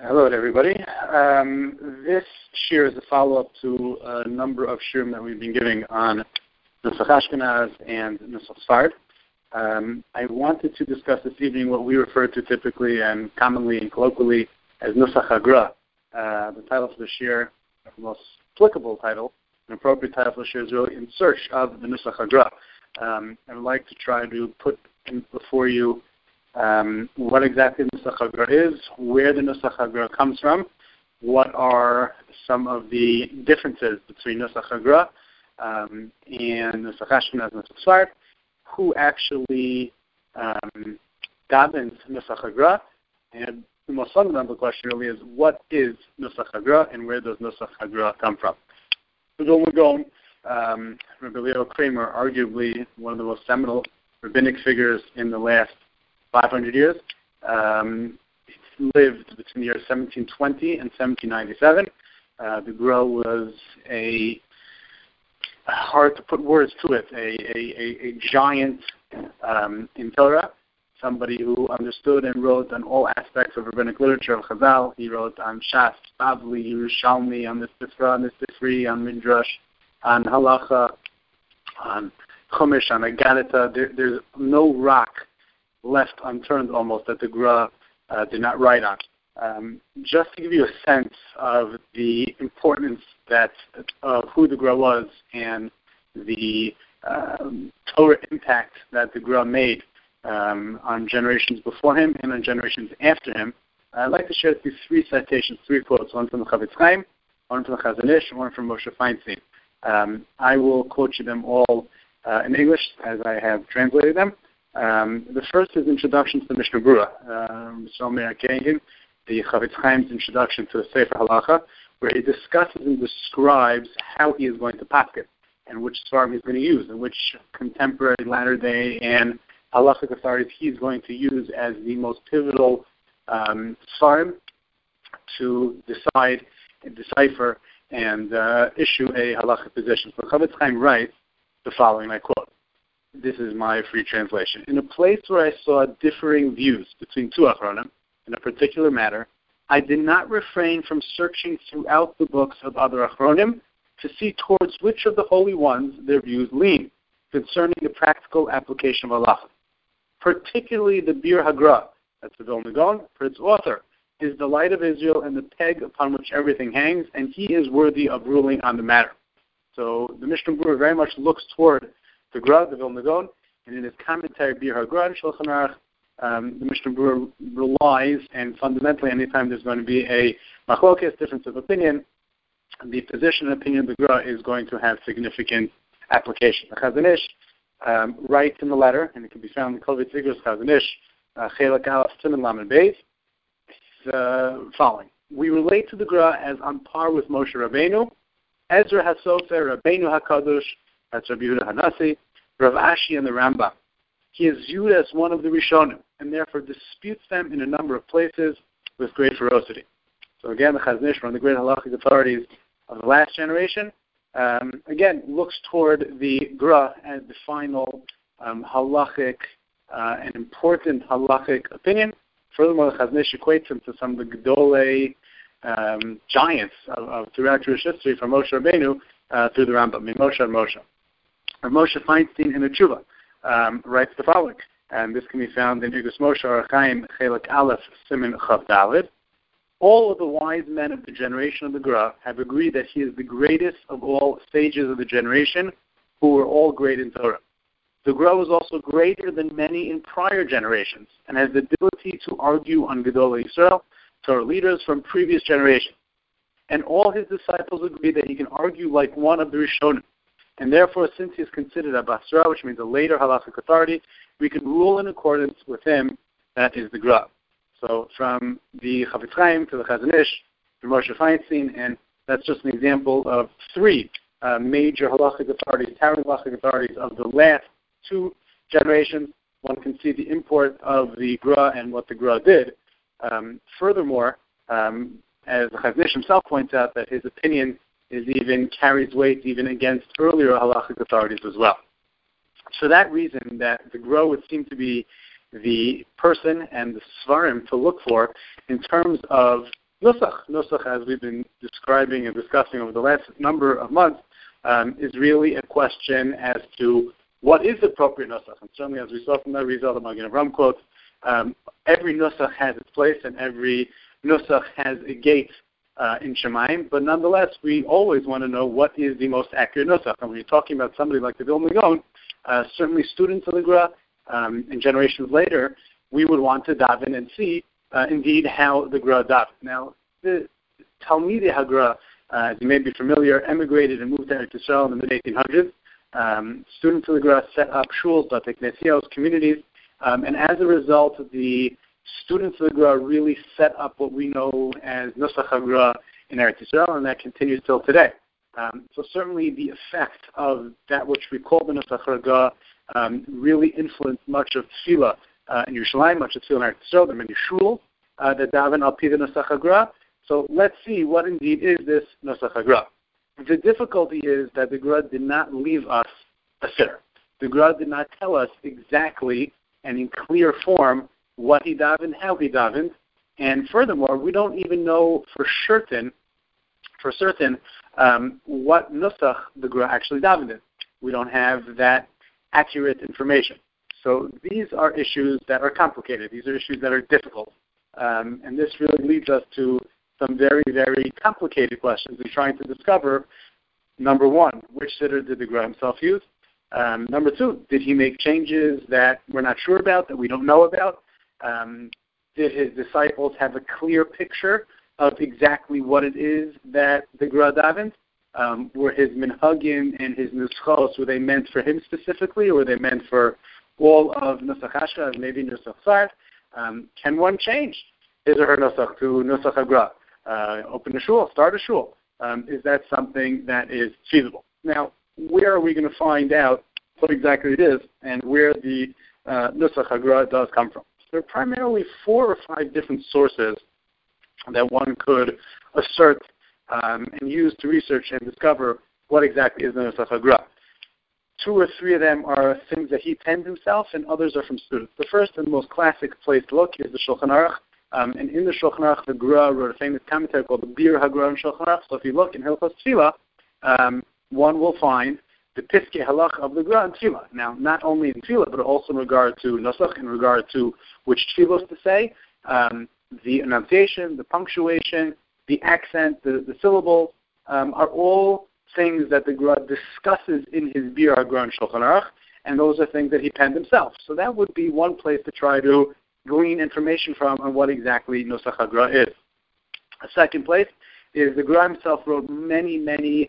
Hello, everybody. This shir is a follow-up to a number of shirim that we've been giving on Nusach Ashkenaz and Nusach Sfard. I wanted to discuss this evening what we refer to typically and commonly and colloquially as Nusach Hagra. The title for the shir, the most applicable title, an appropriate title for the shir, is really In Search of the Nusach Hagra. I would like to try to put before you what exactly Nusach Hagra is, where the Nusach Hagra comes from, what are some of the differences between Nusach Hagra and Nusach Ashkenaz and Nusach Sfard, who actually davens Nusach Hagra, and the most fundamental question really is what is Nusach Hagra and where does Nusach Hagra come from? Rabbi Leo Kramer, arguably one of the most seminal rabbinic figures in the last 500 years. He lived between the years 1720 and 1797. The Gra was hard to put words to it, a giant in Torah, somebody who understood and wrote on all aspects of rabbinic literature of Chazal. He wrote on Shas, Bavli, Yerushalmi, on the Sifra, on the Sifri, on Midrash, on Halacha, on Chumash, on Agadita. There's no rock left unturned almost that the Gra did not write on. Just to give you a sense of the importance of who the Gra was and the Torah impact that the Gra made on generations before him and on generations after him, I'd like to share with you three citations, three quotes, one from the Chafetz Chaim, one from the Chazon Ish, and one from Moshe Feinstein. I will quote you them all in English as I have translated them. The first is Introduction to the Mishnah Berurah, the Chafetz Chaim's introduction to the Sefer Halacha, where he discusses and describes how he is going to paskin and which svarim he's going to use and which contemporary latter day and halachic authorities he's going to use as the most pivotal svarim to decide, decipher, and issue a halachic position. So Chafetz Chaim writes the following, I quote. This is my free translation. In a place where I saw differing views between two Achronim in a particular matter, I did not refrain from searching throughout the books of other Achronim to see towards which of the holy ones their views lean concerning the practical application of halacha. Particularly the Bir Hagra, that's the Vilna Gaon, for its author, is the light of Israel and the peg upon which everything hangs, and he is worthy of ruling on the matter. So the Mishnah Berurah very much looks toward the Gra, the Vilna Gaon, and in his commentary, Bir Hagra and Shulchan Aruch, the Mishnah Berurah relies, and fundamentally, anytime there's going to be a machlokes, difference of opinion, the position and opinion of the Gra is going to have significant application. The Chazon Ish writes in the letter, and it can be found in Kol V'Tzigros Chazon Ish, Chelak Aleph Siman Lamed Beis, following. We relate to the Gra as on par with Moshe Rabbeinu, Ezra HaSofer, Rabbeinu HaKadosh, that's Rabbi Yehuda Hanasi, Rav Ashi, and the Rambam. He is viewed as one of the Rishonim, and therefore disputes them in a number of places with great ferocity. So again, the Chazon Ish, one of the great halachic authorities of the last generation, again, looks toward the Gra as the final halachic and important halachic opinion. Furthermore, the Chazon Ish equates him to some of the Gedolei giants of throughout Jewish history, from Moshe Rabbeinu through the Rambam, Moshe and Moshe. Moshe Feinstein in the Tshuva writes the following, and this can be found in Igros Moshe Orach Chaim Chelak Aleph Siman Chav Daled. All of the wise men of the generation of the Gra have agreed that he is the greatest of all sages of the generation, who were all great in Torah. The Gra was also greater than many in prior generations, and has the ability to argue on Gedolei Yisrael, Torah leaders from previous generations. And all his disciples agree that he can argue like one of the Rishonim. And therefore, since he is considered a Basra, which means a later halachic authority, we can rule in accordance with him. That is the Gra. So from the Chafetz Chaim to the Chazon Ish to Moshe Feinstein, and that's just an example of three major halachic authorities, towering halachic authorities of the last two generations. One can see the import of the Gra and what the Gra did. Furthermore, as the Chazon Ish himself points out, that his opinion carries weight even against earlier halachic authorities as well. For that reason, that the Gra would seem to be the person and the svarim to look for in terms of Nusach. Nusach, as we've been describing and discussing over the last number of months, is really a question as to what is appropriate Nusach. And certainly, as we saw from the Arizal, the Magen Avraham quote, every Nusach has its place and every Nusach has a gate in Shemaim, but nonetheless, we always want to know what is the most accurate Nusach. And when you're talking about somebody like the Vilna Gaon, certainly students of the Gra, and generations later, we would want to daven and see indeed how the Gra davened. Now, the Talmidei HaGra, as you may be familiar, emigrated and moved to Eretz Yisrael in the mid-1800s. Students of the Gra set up shuls, batei knesios, communities, and as a result, the students of the Gra really set up what we know as Nusach HaGra in Eretz Yisrael, and that continues till today. So certainly the effect of that which we call the Nusach HaGra really influenced much of Tefillah in Yerushalayim, much of Tefillah in Eretz Yisrael. There are many shul that daven al pi the Nusach HaGra. So let's see what indeed is this Nusach HaGra. The difficulty is that the Gra did not leave us a siddur. The Gra did not tell us exactly and in clear form what he davened, how he davened, and furthermore, we don't even know for certain what Nusach the Gra actually davened in. We don't have that accurate information. So these are issues that are complicated. These are issues that are difficult. And this really leads us to some very, very complicated questions in trying to discover, number one, which siddur did the Gra himself use? Number two, did he make changes that we're not sure about, that we don't know about? Did his disciples have a clear picture of exactly what it is that the Gra davened? Were his minhagim and his nuschos, were they meant for him specifically, or were they meant for all of Nusach Hashka, maybe Nusach Sart? Can one change his or her Nusach to Nusach HaGra? Open a shul, start a shul. Is that something that is feasible? Now, where are we going to find out what exactly it is and where the Nusach HaGra does come from? There are primarily 4 or 5 different sources that one could assert and use to research and discover what exactly is the Nusach HaGra. 2 or 3 of them are things that he penned himself, and others are from students. The first and most classic place to look is the Shulchan Aruch. And in the Shulchan Aruch, the Gra wrote a famous commentary called the Bir HaGra in Shulchan Aruch. So if you look in Hilchos Tefillah, one will find the Piskei Halach of the Gra in Tefillah. Now, not only in Tefillah, but also in regard to Nusach, in regard to which Tefillos to say, the enunciation, the punctuation, the accent, the syllables, are all things that the Gra discusses in his Bir HaGra in Shulchan Aruch, and those are things that he penned himself. So that would be one place to try to glean information from on what exactly Nusach HaGra is. A second place is the Gra himself wrote many, many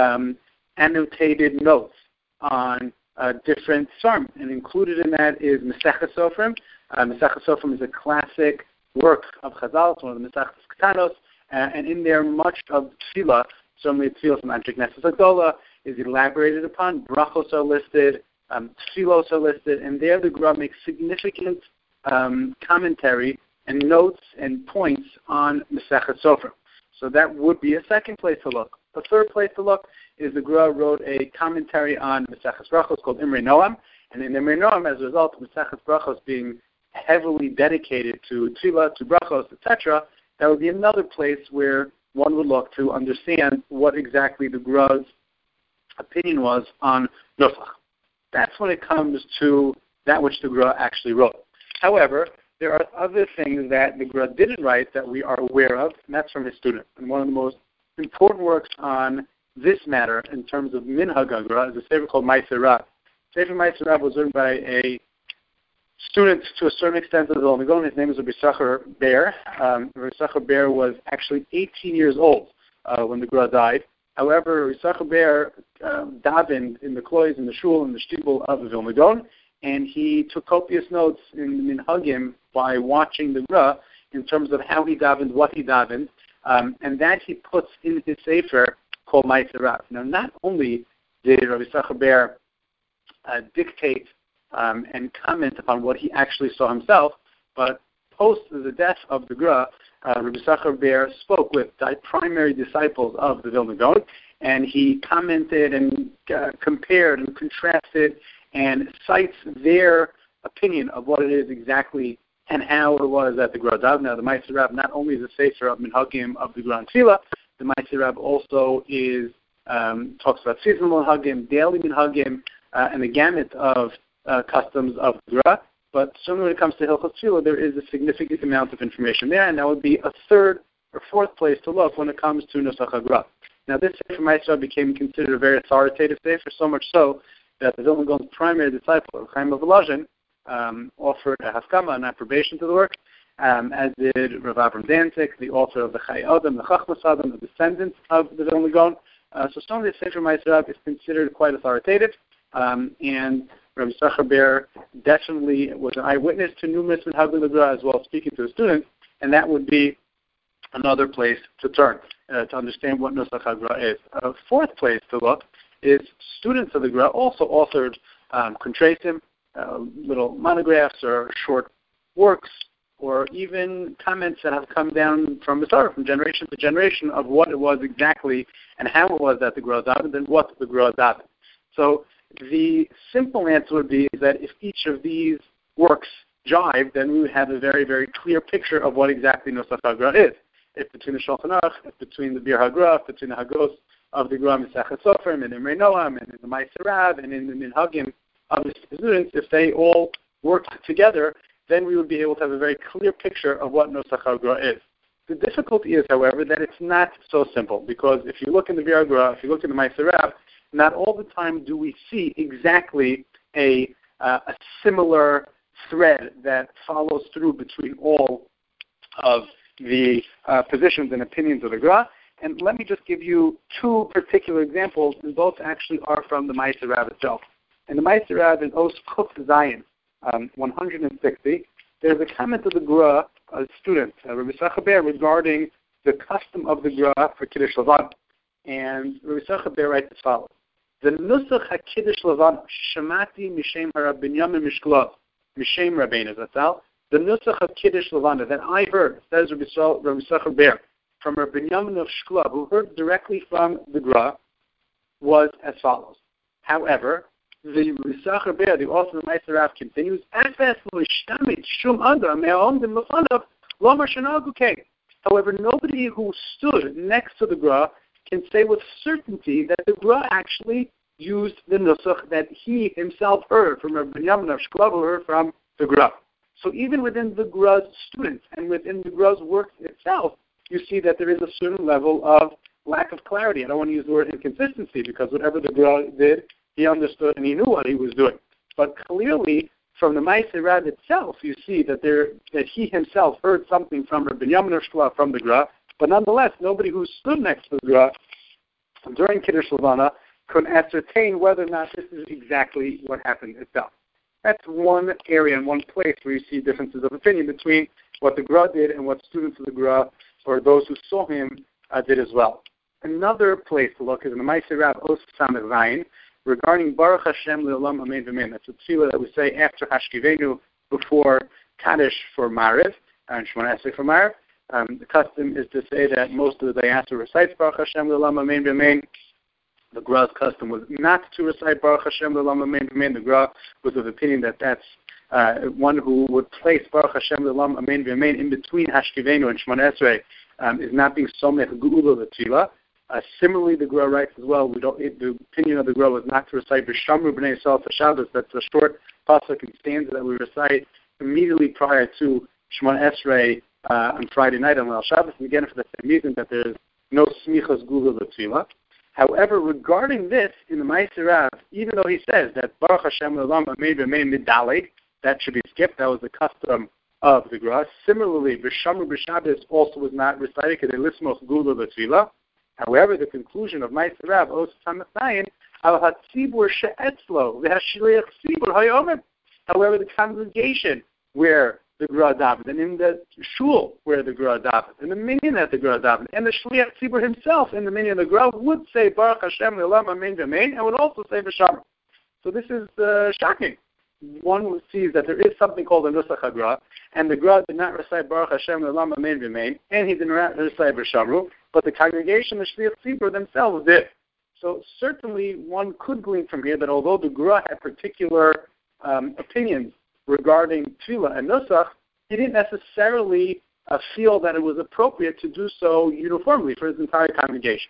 annotated notes on different sarm, and included in that is Mesechus Sofrim. Mesechus Sofrim is a classic work of Chazal. It's one of the Mesechus Ketanos, and in there much of Tefillah, certainly Tefillah from Anshe Knesset Hagola, is elaborated upon. Brachos are listed, Tefillos are listed, and there the Gra makes significant commentary and notes and points on Mesechus Sofrim. So that would be a second place to look. The third place to look is the Gra wrote a commentary on Mesechus Brachos called Imrei Noam, and in Imrei Noam, as a result of Mesechus Brachos being heavily dedicated to Tefillah, to Brachos, etc., that would be another place where one would look to understand what exactly the Gra's opinion was on Nusach. That's when it comes to that which the Gra actually wrote. However, there are other things that the Gra didn't write that we are aware of, and that's from his students. And one of the most important works on this matter in terms of Minhag HaGra is a sefer called Ma'aser Rav. Sefer Ma'aser Rav was written by a student to a certain extent of the Vilna Gaon. His name is Rabbi Yisachar Ber. Rabbi Yisachar Ber was actually 18 years old when the Gra died. However, Rabbi Yisachar Ber davened in the klois, in the shul, in the shtibel of the Vilna Gaon, and he took copious notes in the Minhagim by watching the Gra in terms of how he davened, what he davened, and that he puts in his sefer called Ma'aser Rav. Now, not only did Rabbi Yisachar Ber dictate and comment upon what he actually saw himself, but post the death of the Gra, Rabbi Yisachar Ber spoke with the primary disciples of the Vilna Gaon, and he commented and compared and contrasted and cites their opinion of what it is exactly and how it was that the Gra davened. Now, the Ma'aser Rav not only is a sefer of minhagim of the Gra and Tefillah, the Ma'aser Rav also is talks about seasonal minhagim, daily minhagim, and the gamut of customs of the Gra. But certainly when it comes to Hilchos Tefillah, there is a significant amount of information there, and that would be a third or fourth place to look when it comes to Nusach HaGra. Now, this sefer Ma'aser Rav became considered a very authoritative sefer, so much so that the Vilna Gaon's primary disciple, Chaim of Volozhin, offered a haskama, an approbation to the work, as did Rav Avram Danzig, the author of the Chai Adam, the Chachmas Adam, the descendants of the Vilna Gaon. So some of the sefer Ma'aser Rav is considered quite authoritative, and Rabbi Yisachar Ber definitely was an eyewitness to numerous minhagim l'gra as well as speaking to the students, and that would be another place to turn to understand what Nusach HaGra is. A fourth place to look is students of the Gra also authored kontresim, little monographs or short works, or even comments that have come down from the Torah, from generation to generation, of what it was exactly and how it was that the Gra davened and what the Gra davened. So the simple answer would be that if each of these works jive, then we would have a very, very clear picture of what exactly Nusach HaGra is. If between the Shulchan Aruch, if between the Bir HaGra, if between the Hagos of the Gra Mesechet Sofer, and in Imrei Noam, and in the Ma'aser Rav, and in the Minhagim of the students, if they all worked together, then we would be able to have a very clear picture of what Nusach HaGra is. The difficulty is, however, that it's not so simple, because if you look in the Bir HaGra, if you look in the Ma'aser Rav, not all the time do we see exactly a similar thread that follows through between all of the positions and opinions of the Gra. And let me just give you two particular examples, and both actually are from the Ma'aser Rav itself. In the Ma'aser Rav in Os Kuf Zayin 160, there's a comment of the Gra, a student, Rabbi Yisachar Ber, regarding the custom of the Gra for Kiddush Levana. And Rabbi Yisachar Ber writes as follows: the Nusach HaKiddush Levana, Shemati Mishem HaRab Binyamin Mishklov, Mishem Rabbeinu Zatzal, the Nusach HaKiddush Levana that I heard, says Rabbi Yisachar Ber, from Rabbi Binyamin of Shklov, who heard directly from the Gra, was as follows. However, the Rabbi Yisachar Ber, the author of Ma'aser Rav, continues, however, nobody who stood next to the Gra can say with certainty that the Gra actually used the Nusach that he himself heard from Rabbi Binyamin of Shklov, who heard from the Gra. So even within the Gra's students and within the Gra's work itself, you see that there is a certain level of lack of clarity. I don't want to use the word inconsistency, because whatever the Gra did, he understood and he knew what he was doing. But clearly, from the Ma'aser Rav itself, you see that he himself heard something from Rabbi Binyamin of Shklov from the Gra, but nonetheless, nobody who stood next to the Gra during Kiddush Levana could ascertain whether or not this is exactly what happened itself. That's one area and one place where you see differences of opinion between what the Gra did and what students of the Gra, or those who saw him, did as well. Another place to look is in the Ma'aser Rav Os Samech Zayin, regarding Baruch Hashem Le'olam Amen V'Amen. That's a tefillah that we say after Hashkivenu, before Kaddish for Mariv, and Shemona Esrei for Mariv. The custom is to say that most of the Dayasser recites Baruch Hashem Le'olam Amen V'Amen. The Gra's custom was not to recite Baruch Hashem Le'olam Amen V'Amen. The Gra was of opinion that that's one who would place Baruch Hashem Le'olam Amen V'Amen in between Hashkivenu and Shemona Esrei is not being somech geula l'tefillah. Similarly, the Gra writes as well, the opinion of the Gra was not to recite V'shamru b'nei Yisrael Shabbos. That's a short pasuk and stanza that we recite immediately prior to Shemona Esrei on Friday night on Leil Shabbos, and again for the same reason that there is no smichas geula l'tefillah. However, regarding this, in the Ma'aser Rav, even though he says that Baruch Hashem Le'olam Amen V'Amen Midaleg, that should be skipped, that was the custom of the Gra. Similarly, V'shamru b'Shabbos also was not recited, because they lismos geula l'tefillah. However, the conclusion of Ma'aser Rav, Os Samech Zayin, Al HaTzibur She'etzlo, V'Hashliach Tzibur Hayomer. However, the congregation where the Gra davened, and in the shul where the Gra davened, and the minyan at the Gra davened, and the Shliach Tzibur himself in the minyan of the Gra would say Baruch Hashem Le'olam Amen V'Amen, and would also say V'shamru. So this is shocking. One sees that there is something called a Nusach HaGra, and the Gra did not recite Baruch Hashem Le'olam Amen V'Amen, and he did not recite V'shamru, but the congregation, the Shliach Tzibur themselves did. So certainly one could glean from here that although the Gra had particular opinions regarding Tefillah and Nusach, he didn't necessarily feel that it was appropriate to do so uniformly for his entire congregation.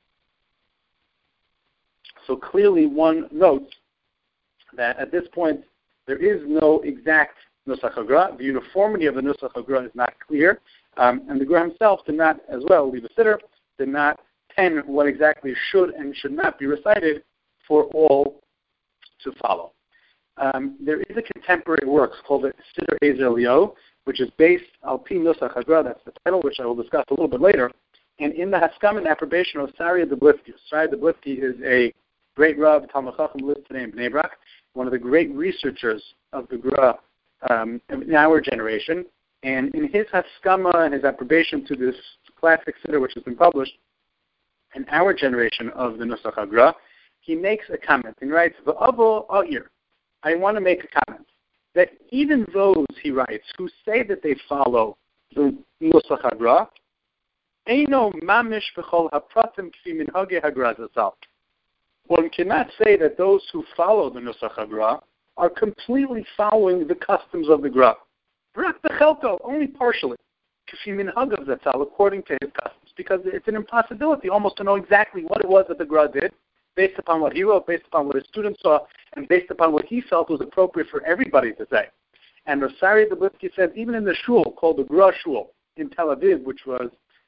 So clearly one notes that at this point there is no exact Nusach HaGra. The uniformity of the Nusach HaGra is not clear, and the Gra himself did not as well leave a siddur, did not pen what exactly should and should not be recited for all to follow. There is a contemporary work called the Siddur Ezer Eliyahu, which is based al pi Nusach HaGra, that's the title, which I will discuss a little bit later. And in the Haskam and approbation of Sarya Dublivki. Sarya Dublivki is a great Rav, Talmud Chacham, lives today in Bnei Brak, one of the great researchers of the Gra in our generation. And in his Haskama and his approbation to this classic Siddur, which has been published in our generation of the Nusach HaGra, he makes a comment and writes, V'avo a'ir, I want to make a comment, that even those, he writes, who say that they follow the Nusach HaGra, Eino mamish v'chol hapratim k'fi minhagei HaGra zazal. One cannot say that those who follow the Nusach HaGra are completely following the customs of the Gra. B'rak b'chelko, only partially, k'fi minhagav zazal, according to his customs, because it's an impossibility almost to know exactly what it was that the Gra did, based upon what he wrote, based upon what his students saw, and based upon what he felt was appropriate for everybody to say. And Rav Sarya Dublivki said, even in the shul called the Gra Shul in Tel Aviv, which was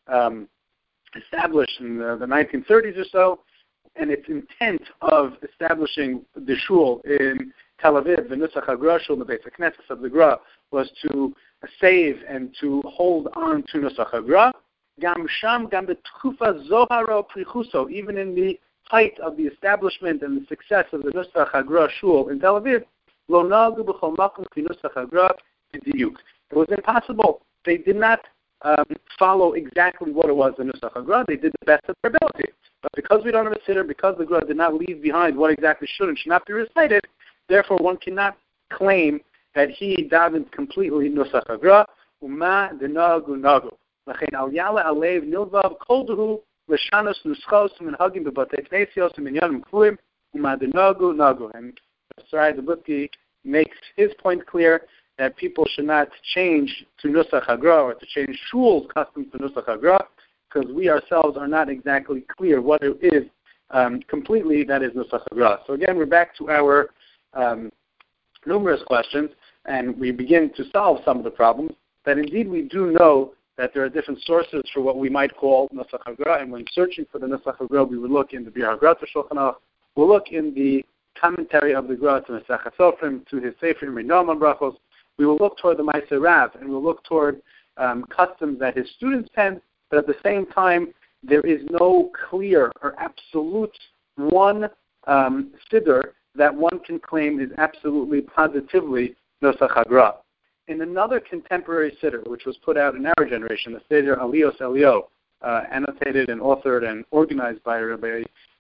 established in the 1930s or so, and its intent of establishing the shul in Tel Aviv, the Nusach HaGra Shul, the Beis HaKnesses of the Gra, was to save and to hold on to Nusach HaGra. Gam sham, gam betchufa zoharo prichuso, even in the height of the establishment and the success of the Nusach HaGra Shul in Tel Aviv, lo nagu b'chol makom ki Nusach HaGra b'diyuk. It was impossible. They did not follow exactly what it was in Nusach HaGra. They did the best of their ability. But because we don't have a siddur, because the Gra did not leave behind what exactly should and should not be recited, therefore one cannot claim that he davened completely Nusach HaGra. Uma denagu nagu. Lachein al yala alev nilvav kol dehu l'shanos nuschos minhagim b'batei knesios minyanim kfuim uma denagu nagu. And Sarya Dublivki makes his point clear that people should not change to Nusach HaGra or to change shul's customs to Nusach HaGra, because we ourselves are not exactly clear what it is completely that is Nusach HaGra. So again, we're back to our numerous questions, and we begin to solve some of the problems, that indeed we do know that there are different sources for what we might call Nusach HaGra, and when searching for the Nusach HaGra, we would look in the Bir HaGra to Shulchan Aruch, we'll look in the commentary of the Gra to Masechet Sofrim, to his Sefer Minam Brachos. We will look toward the Ma'aser Rav, and we'll look toward customs that his students penned, but at the same time, there is no clear or absolute one siddur that one can claim is absolutely positively Nusach HaGra. In another contemporary siddur, which was put out in our generation, the Siddur Aliyos Eliyahu, annotated and authored and organized by Rabbi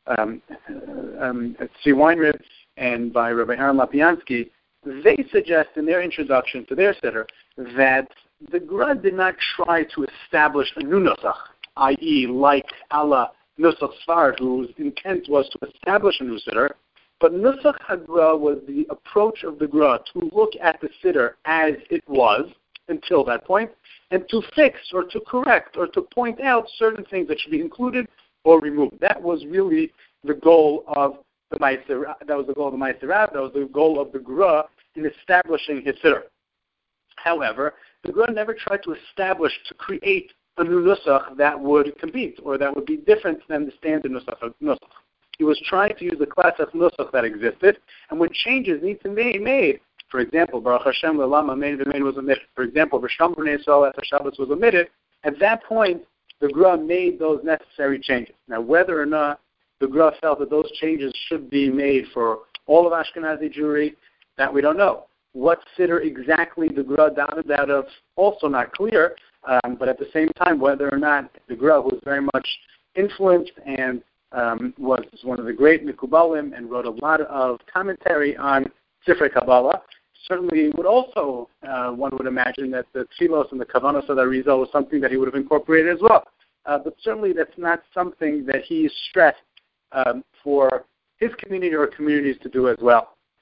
Tzvi Weinrib and by Rabbi Aaron Lapiansky, they suggest in their introduction to their siddur that the Gra did not try to establish a new Nusach, i.e. like Allah Nusach Sfard, whose intent was to establish a new siddur, but Nusach HaGra was the approach of the Gra to look at the siddur as it was until that point, and to fix or to correct or to point out certain things that should be included or removed. That was really the goal of the Ma'aser. That was the goal of the Ma'aser Rav. That was the goal of the Gra in establishing his siddur. However, the Gra never tried to establish, to create a new Nusach that would compete or that would be different than the standard Nusach. He was trying to use the classic Nusach that existed, and when changes need to be made, for example, Baruch Hashem L'Olam Amen V'Amen was omitted. For example, V'Sham B'nei Yisrael After Shabbos was omitted. At that point, the Gra made those necessary changes. Now, whether or not the Gra felt that those changes should be made for all of Ashkenazi Jewry, that we don't know. What siddur exactly the Gra davened out of, also not clear, but at the same time, whether or not the Gra was very much influenced and was one of the great Mikubalim and wrote a lot of commentary on Sifrei Kabbalah, certainly would also, one would imagine that the Tfilos and the Kavanos of the Arizal was something that he would have incorporated as well. But certainly that's not something that he stressed for his community or communities to do as well.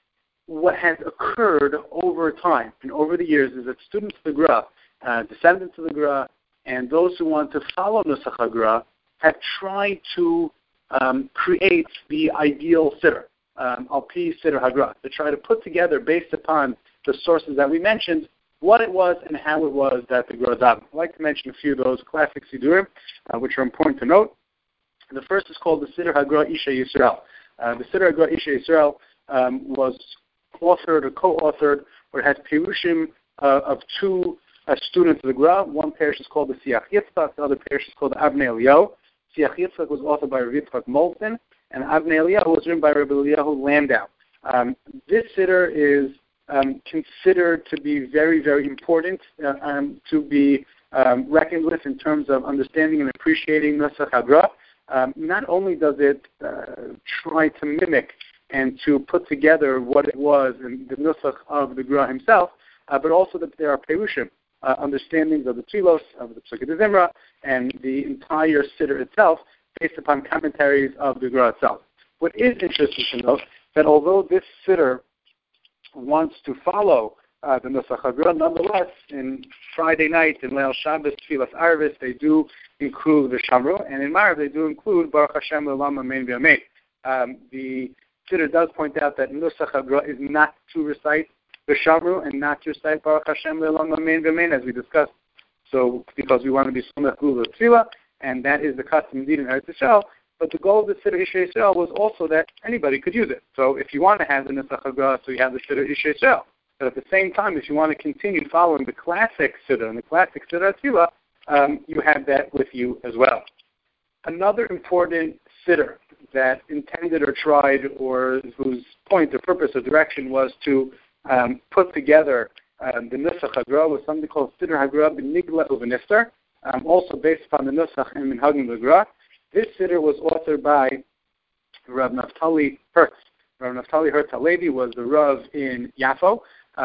what has occurred over time and over the years is that students of the Gra, descendants of the Gra, and those who want to follow Nusach HaGra have tried to create the ideal siddur, al-pi siddur HaGra, to try to put together, based upon the sources that we mentioned, what it was and how it was that the Gra davened. I'd like to mention a few of those classic siddurim, which are important to note. The first is called the Siddur HaGra Isha Yisrael. The Siddur HaGra Isha Yisrael was authored or co-authored, or it has perushim of two students of the Gra. One parish is called the Siach Yitzchak, the other parish is called the Avnei Eliyahu. Siach Yitzchak was authored by Rabbi Yitzchak Molson, and Avnei Eliyahu was written by Rabbi Eliyahu Landau. This siddur is considered to be very, very important, to be reckoned with in terms of understanding and appreciating Nusach HaGra. Not only does it try to mimic and to put together what it was in the Nusach of the Gra himself, but also that there are perushim, understandings of the Tfilos, of the Pesukei Zimra, and the entire siddur itself, based upon commentaries of the Gra itself. What is interesting to note that although this siddur wants to follow the Nusach HaGra, nonetheless, in Friday night, in Leil Shabbos, Tfilas Arvis, they do include the Shamru, and in Marav they do include Baruch Hashem L'Olam Amen V'Amen. The siddur does point out that Nusach HaGra is not to recite the Shamru and not to recite Baruch Hashem L'Olam Amen V'Amen, as we discussed. So, because we want to be Somech Gula Tefillah, and that is the custom indeed in Eretz Yisrael. But the goal of the Siddur Isha Yisrael was also that anybody could use it. So if you want to have the Nusach HaGra, so you have the Siddur Isha Yisrael. But at the same time, if you want to continue following the classic Siddur and the classic Siddur Tefillah, you have that with you as well. Another important Siddur that intended or tried, or whose point or purpose or direction was to put together the Nusach HaGra, was something called Siddur HaGra B'Nigla U'V'Niftar, also based upon the Nusach and Minhagim HaGra. This siddur was authored by Rav Naftali Hertz. Rav Naftali Hertz Halevi was the Rav in Yafo,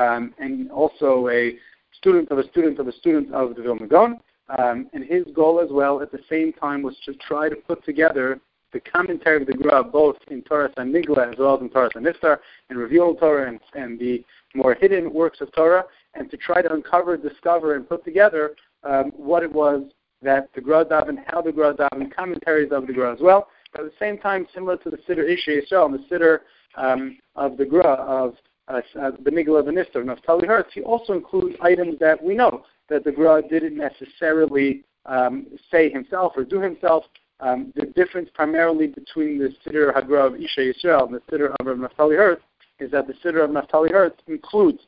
and also a student of a student of a student of the Vilna Gaon. And his goal as well at the same time was to try to put together the commentary of the Gra, both in Torah and Nigla as well as in Torah and Niftar, and reveal Torah and the more hidden works of Torah, and to try to uncover, discover, and put together what it was that the Gra davened, how the Gra davened, commentaries of the Gra as well. But at the same time, similar to the Siddur Isha Yisrael and the Siddur of the Gra of the Nigla V'Niftar, Naftali Hertz, he also includes items that we know that the Gra didn't necessarily say himself or do himself. The difference primarily between the Siddur HaGra of Isha Yisrael and the Siddur of Naftali Hertz is that the Siddur of Naftali Hertz includes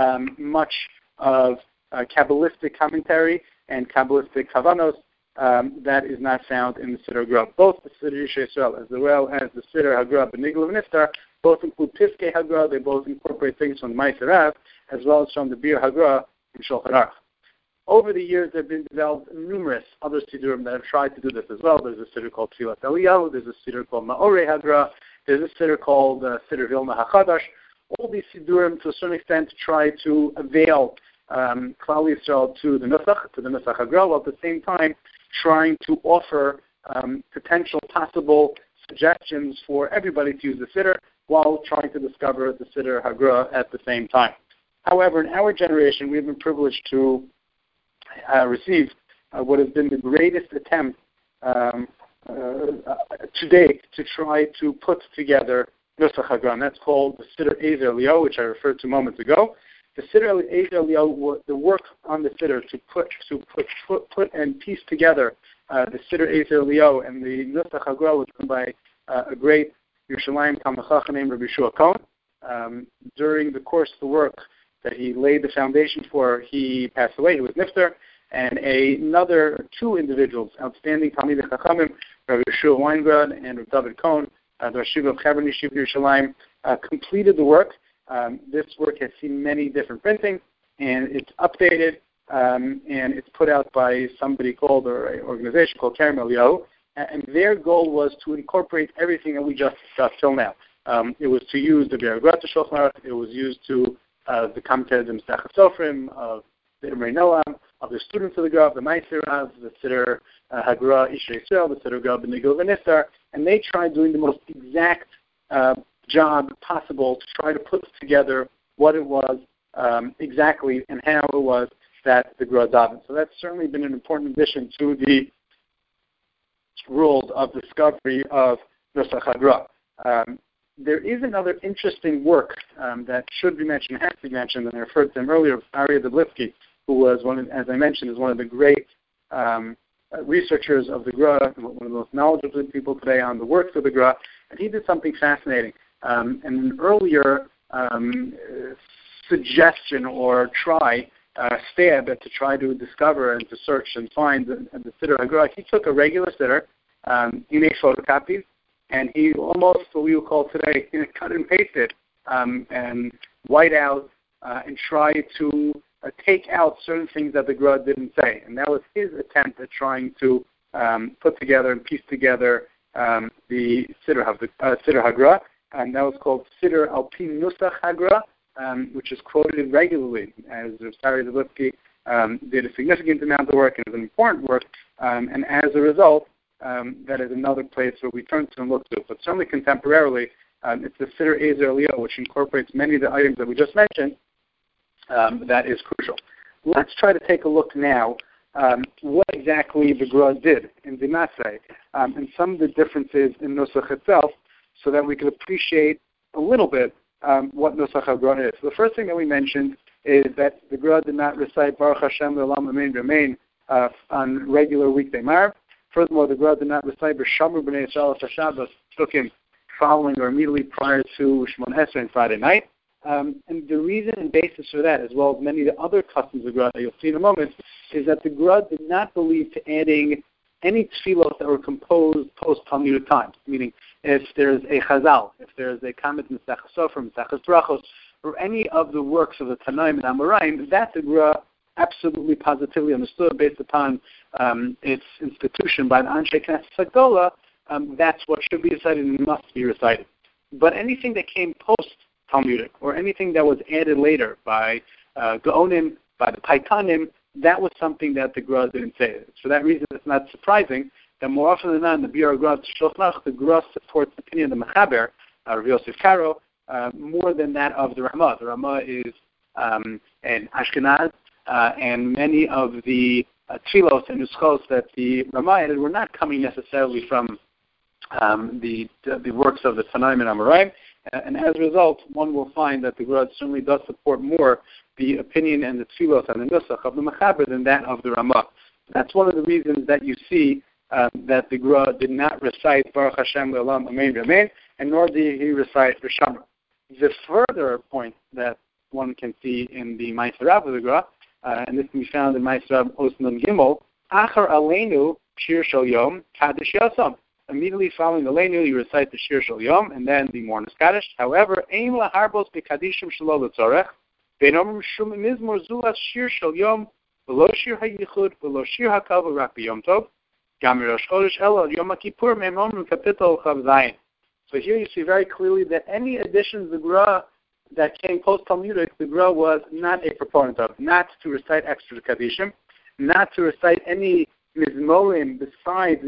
much of Kabbalistic commentary and Kabbalistic Kavanos that is not found in the Siddur HaGra. Both the Siddur Isha Yisrael as well as the Siddur HaGra B'Nigla V'Niftar both include Piskei HaGra. They both incorporate things from the Ma'aser Rav as well as from the Bir HaGra in Shulchan Aruch. Over the years, there have been developed numerous other Siddurim that have tried to do this as well. There's a Siddur called Tfilas Eliyahu. There's a Siddur called Ma'orei HaGra. There's a Siddur called Siddur Vilna HaChadash. All these Siddurim, to a certain extent, try to avail Klal Yisrael to the Nusach HaGra, while at the same time trying to offer potential possible suggestions for everybody to use the Siddur while trying to discover the Siddur HaGra at the same time. However, in our generation, we've been privileged to receive what has been the greatest attempt to date to try to put together Nusach HaGra, and that's called the Siddur Ezer Eliyahu, which I referred to moments ago. The Siddur Ezer Eliyahu, the work on the Siddur to put and piece together the Siddur Ezer Eliyahu and the Nusach HaGra was done by a great Yerushalayim Talmid Chacham named Rabbi Yeshua Cohen. During the course of the work that he laid the foundation for, he passed away. He was Niftar, and another two individuals, outstanding Talmidei Chachamim, Rabbi Yeshua Weingrad and Rabbi David Cohen, the Rashiva of Chevron Yeshiva Yerushalayim, completed the work. This work has seen many different printings, and it's updated, and it's put out by somebody called, or an organization called Kerem Eliyahu, and their goal was to incorporate everything that we just discussed till now. It was to use the Bir HaGra Shulchan Aruch, it was used to the commentaries of Mesechus Sofrim, of the Imrei Noam, of the students of the Gra, the Ma'aser Rav, the Siddur HaGra Isha Yisrael, the Siddur HaGra B'Nigla V'Niftar, and they tried doing the most exact job possible to try to put together what it was exactly and how it was that the Gra davened. So that's certainly been an important addition to the rules of discovery of Nusach HaGra. There is another interesting work that should be mentioned, has to be mentioned, and I referred to him earlier, Aryeh Dublisky, who was as I mentioned, is one of the great researchers of the Gra, one of the most knowledgeable people today on the works of the Gra, and he did something fascinating. And an earlier suggestion or stab to try to discover and to search and find the Siddur HaGra, he took a regular Siddur, he made photocopies, and he almost, what we would call today, cut and pasted and white out and try to take out certain things that the Gra didn't say. And that was his attempt at trying to put together and piece together the Siddur HaGra, and that was called Siddur Al Pi Nusach HaGra, which is quoted regularly, as Aryeh Dublisky did a significant amount of work and is an important work, and as a result, that is another place where we turn to and look to. But certainly contemporarily, it's the Siddur Ezer Elio, which incorporates many of the items that we just mentioned, that is crucial. Let's try to take a look now what exactly the Gra did in the Masay, and some of the differences in Nusach itself, so that we can appreciate a little bit what Nusach HaGra is. So the first thing that we mentioned is that the Gra did not recite Baruch Hashem Le'olam Amen Remain on regular weekday Marv. Furthermore, the Gra did not recite B'Shamru B'nei Yisrael HaShabbos Psukim following or immediately prior to Shemon Esrei on Friday night. And the reason and basis for that, as well as many of the other customs of the Gra that you'll see in a moment, is that the Gra did not believe to adding any tefillos that were composed post-Talmudic times, meaning if there's a Chazal, if there's a comment in Mesechus Sofrim, Mesechus Brachos, or any of the works of the Tanaim and Amoraim, that the Gra absolutely positively understood based upon its institution by the Anshe Knesset Hagedolah, that's what should be recited and must be recited. But anything that came post-Talmudic, or anything that was added later by Gaonim, by the Paitanim, that was something that the Gra didn't say. For that reason, it's not surprising that more often than not in the Biur Gra Shulchan Aruch, the Gra supports the opinion of the Mechaber, Rav Yosef Karo, more than that of the Ramah. The Ramah is an Ashkenaz, and many of the tefillos and nuschos that the Ramah added were not coming necessarily from the works of the Tanaim and Amoraim, and as a result, one will find that the Gra certainly does support more the opinion and the tefillos and the nusach of the Mechaber than that of the Ramah. That's one of the reasons that you see that the Gra did not recite Baruch Hashem Le'olam Amen Amen, and nor did he recite B'Shamru. The further point that one can see in the Ma'aser Rav of the Gra, and this can be found in Ma'aser Rav Osnun Gimel, Achar Aleinu Shir Shel Yom Kaddish Yasam. Immediately following Aleinu, you recite the Shir Shel Yom and then the Morning Kaddish. However, Ein Laharbos B'Kaddishim Shelo L'Tzorech, Be'enom Shum Mizmor Zulas Shir Shel Yom, V'lo Shir HaYichud, V'lo Shir HaKal V'rak B'Yom Tov, Gam Rosh Chodesh Elul Yom HaKippur Me'emom Kapitel Chav Zayin. So here you see very clearly that any additions to the Gra that came post-Talmudic, the Gra was not a proponent of, not to recite extra Kaddishim, not to recite any Mizmorim besides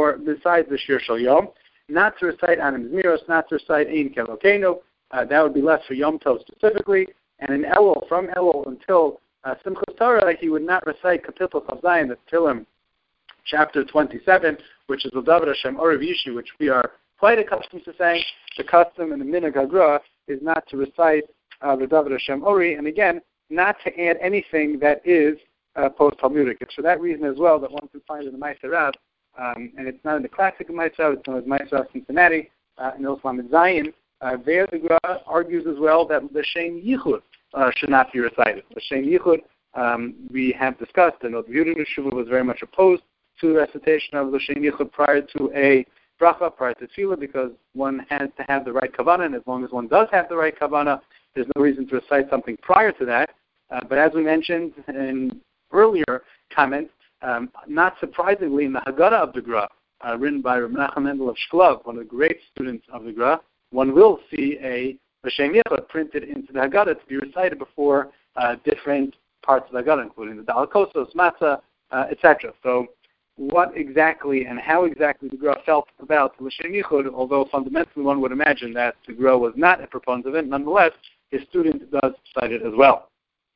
the Shir Shel Yom, not to recite Anim Zmiros, not to recite Ein Kelokeinu. That would be less for Yom Tov specifically. And in Elul, from Elul until Simchas Torah, he would not recite Kapitel Chav Zayin, the Tehillim, chapter 27, which is the David Hashem Orav Yishu, which we are quite accustomed to saying. The custom in the Minhag HaGra is not to recite the David Hashem Ori, and again, not to add anything that is post-Talmudic. It's for that reason as well that one can find in the Ma'aser Rav, and it's not in the classic Ma'aser Rav, it's known as Ma'aser Rav Cincinnati, in Oslam Zion. There the Gra argues as well that the Shem Yichud should not be recited. The Shem Yichud, we have discussed, and the Yehuda Yeshuva was very much opposed to the recitation of the Shem Yichud prior to a bracha, prior to tefillah, because one has to have the right kavanah, and as long as one does have the right kavanah, there's no reason to recite something prior to that. But as we mentioned in earlier comments, not surprisingly, in the Haggadah of the Gra, written by Reb Menachem Mendel of Shklov, one of the great students of the Gra, one will see a Shem Yichud printed into the Haggadah to be recited before different parts of the Haggadah, including the Dal Kosos, Matzah, etc. So what exactly and how exactly the Gra felt about L'Shem Yichud, although fundamentally one would imagine that the Gra was not a proponent of it. Nonetheless, his student does cite it as well.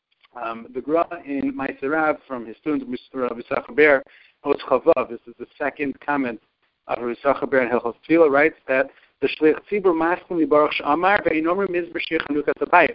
The Gra in Ma'aseh Rav from his student Rabbi Yisachar Ber, Os Chavav, this is the second comment of Rabbi Yisachar Ber in Hilchos Tefillah, writes that the Shliach Tzibur Maskeli Baruch Sh'amar ve'inomer mizber shir Chanukah Tabayis.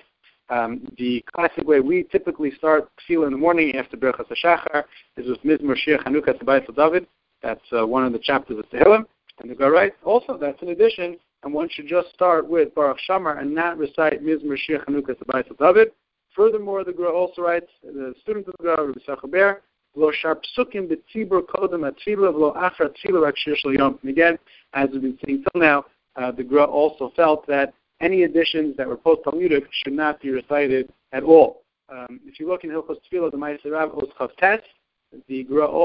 The classic way we typically start Tefillah in the morning after Berachas HaShachar is with Mizmor Shir Chanukah Tabayis David. That's one of the chapters of Tehillim. And the Gra writes also that's an addition, and one should just start with Baruch Shamar and not recite Mizmor Shir Chanukah Tabayis David. Furthermore, the Gra also writes, the student of the Gra, Rabbi Yisachar Ber, Lo shar psukim b'tzibur kodem atfilah v'lo achar atfilah rak shir shel yom. And again, as we've been saying till now, the Gra also felt that any additions that were post-Talmudic should not be recited at all. If you look in Hilchos Tefillah, the Ma'aseh Rav Os Chav Tes, the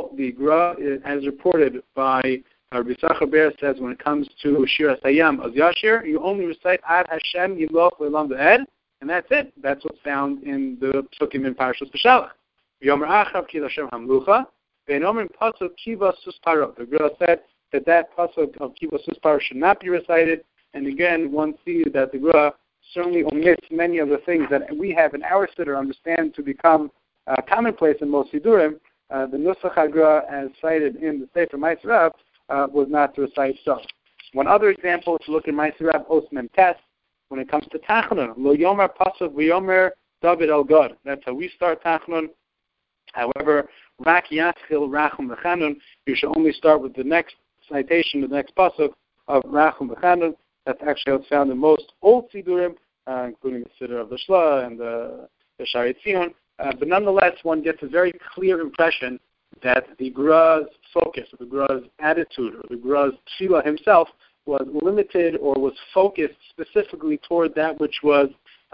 Gra, as reported by Rabbi Yisachar Ber, says when it comes to Shir HaSayam Az Yashir, you only recite Ad Hashem Yimloch Le'olam Ve'ed, and that's it. That's what's found in the Psukim in Parashas B'Shalach. Yomer Achav Ki L'Shem Hamlucha, Ve'enomer Pasuk Kiva Susparo. The Gra said that pasuk of Kiva Susparo should not be recited. And again, one sees that the Gra certainly omits many of the things that we have in our Siddur understand to become commonplace in most Siddurim. The Nusach HaGra, as cited in the Sefer Ma'aseh Rav, was not to recite so. One other example, to look at Ma'aseh Rav Os Mem Tes, when it comes to Tachnun, Lo Yomer Pasuk V'Yomer David El Gad. That's how we start Tachnun. However, Rak Yatchil Rachum V'Chanun, you should only start with the next citation, the next pasuk of Rachum V'Chanun. That's actually what's found in most old Sidurim, including the Siddur of the Shla and the Shari Tzion. But nonetheless, one gets a very clear impression that the Gra's focus, or the Gra's attitude, or the Gra's Tefillah himself was limited or was focused specifically toward that which was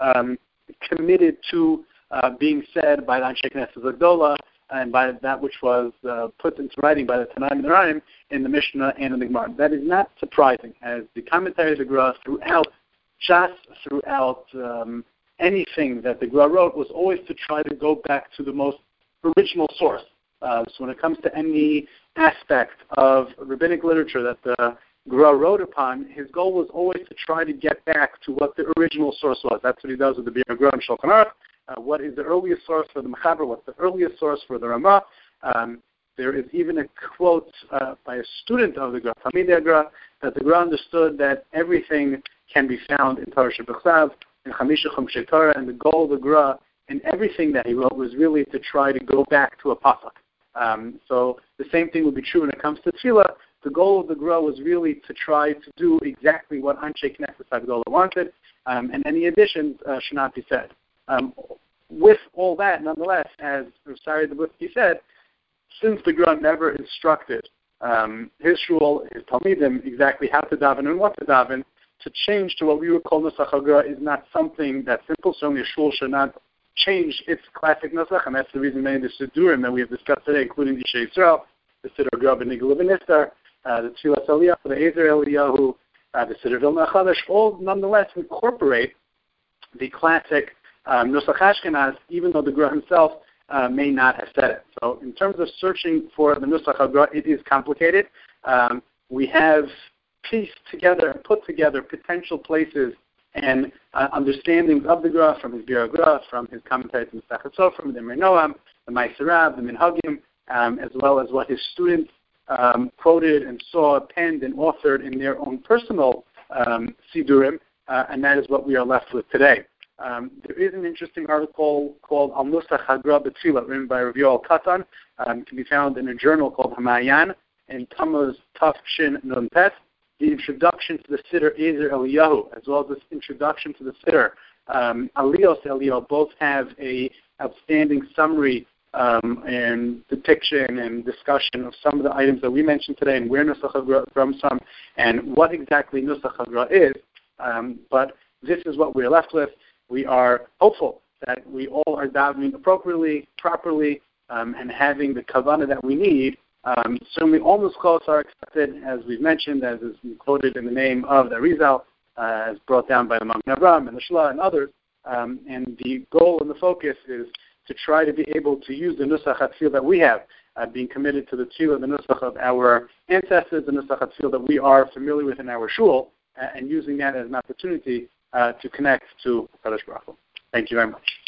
committed to being said by the Anshe Knesset Zagdola and by that which was put into writing by the Tanaim and the Ra'im in the Mishnah and in the Gemara. That is not surprising, as the commentary of the Gra throughout anything that the Gra wrote was always to try to go back to the most original source. So when it comes to any aspect of rabbinic literature that the Gra wrote upon, his goal was always to try to get back to what the original source was. That's what he does with the Bir Gra and Shulchan Aruch. What is the earliest source for the Mechaber? What's the earliest source for the Ramah? There is even a quote by a student of the Gra, Talmidei Gra, that the Gra understood that everything can be found in Torah Shebechsav, in Chamisha Chumshei Torah, and the goal of the Gra in everything that he wrote was really to try to go back to a pasuk. So the same thing would be true when it comes to Tefillah. The goal of the Gra was really to try to do exactly what Anshe Knesset Zagdola wanted, and any additions should not be said. With all that, nonetheless, as Sari Dabutsky said, since the Gra never instructed his shul, his Talmidim, exactly how to daven and what to daven, to change to what we would call Nusach HaGra is not something that's simple. Certainly a shul should not change its classic Nusach, and that's the reason many of the Siddurim that we have discussed today, including the Ishe Yisrael, the Siddur Gra B'Nigel V'Nistar, the Tfilas Aliyah, the Ezer Eliyahu, the Siddur Vilna Chadash, all nonetheless incorporate the classic Nusach Ashkenaz, even though the Gra himself may not have said it. So in terms of searching for the Nusach HaGra, it is complicated. We have pieced together and put together potential places and understandings of the Gra from his Bir Gra, from his commentaries in the Masechet Sofrim, from the Emrei Noam, the Ma'aseh Rav, the Minhagim, as well as what his students quoted and saw, penned, and authored in their own personal Sidurim, and that is what we are left with today. There is an interesting article called Al Nusach HaGra B'Tfilah, written by Rav Yoel Katan. It can be found in a journal called Hamayan in Tammuz Taf Shin Nun Tet. The introduction to the Siddur Ezer Eliyahu, as well as this introduction to the Siddur Aliyos Eliyahu, both have a outstanding summary and depiction and discussion of some of the items that we mentioned today and where Nusach HaGra comes from and what exactly Nusach HaGra is. But this is what we're left with. We are hopeful that we all are davening appropriately, properly, and having the kavanah that we need. Certainly all nuschos are accepted, as we've mentioned, as is quoted in the name of the Arizal, as brought down by the Magen Avraham and the Shla and others. And the goal and the focus is to try to be able to use the Nusach HaTefillah that we have being committed to the tefillah, the nusach of our ancestors, the nusach of tefillah that we are familiar with in our shul, and using that as an opportunity to connect to Kadosh Baruch Hu. Thank you very much.